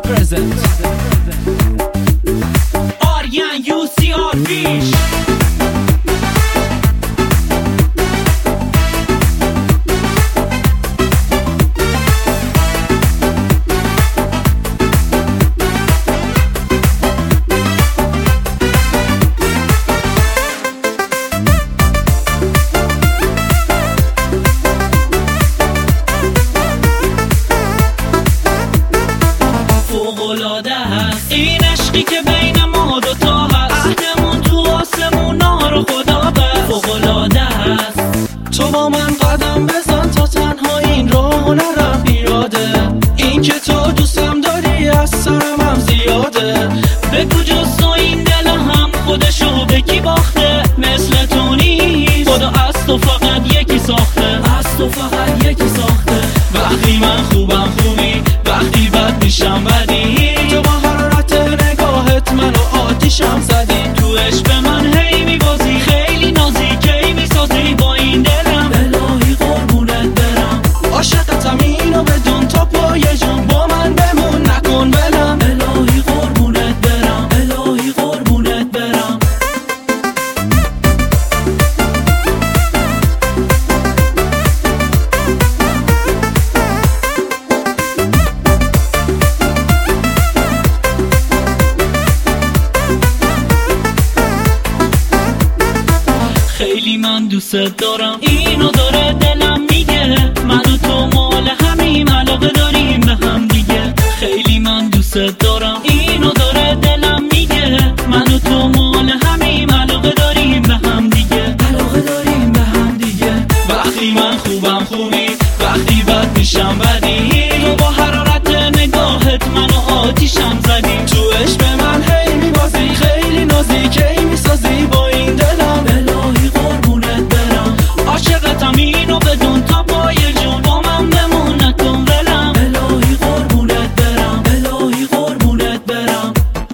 آریان UCR پیش فوق‌العاده هست این عشقی که بین ما دوتا هست، عهدمون تو آسمونا رو خدا بست. فوق‌العاده هست تو با من قدم بزن تا تنها این راهو نرم پیاده. این که تو دوستم داری از سرم هم زیاده. بگو جز تو این دل هم خودشو به کی باخته؟ مثل تو نیست خدا از تو فقط یکی ساخته. از تو فقط یکی ساخته. وقتی من خوبم خوبی، وقتی بد میشم بدی. تو با حرارت نگاهت منو آتیشم زدی. تو عشق من هی میبازی، خیلی نازی کی میسازی با این دلم. الهی قربونت برم، عاشقتم اینو بدون تا پای جون با من بمون نکن بلم. الهی قربونت برم، الهی قربونت برم. خیلی من دوست دارم، اینو داره دلم میگه. من و تو مال همیم، علاقه داریم به هم دیگه. خیلی من دوست دارم، اینو داره دلم میگه. من و تو مال همیم، علاقه داریم به هم دیگه. علاقه داریم به هم دیگه. وقتی من خوبم خوبی، وقتی بد میشم بدی. تو با حرارت نگاهت منو آتیشم زدی. تو عشق من هی میبازی، خیلی نازی کی میسازی با این دلم. الهی قربونت برم، عاشقتم اینو بدون تا پای جون با من بمون نکن ولم. الهی قربونت برم، الهی قربونت برم.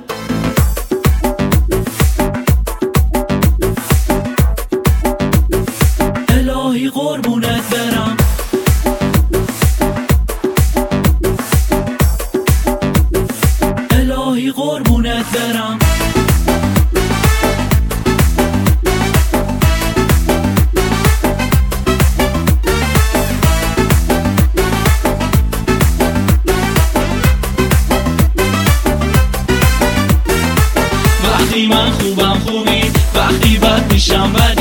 الهی قربونت برم. الهی قربونت برم. وقتی من خوبم خوبی، وقتی بد میشم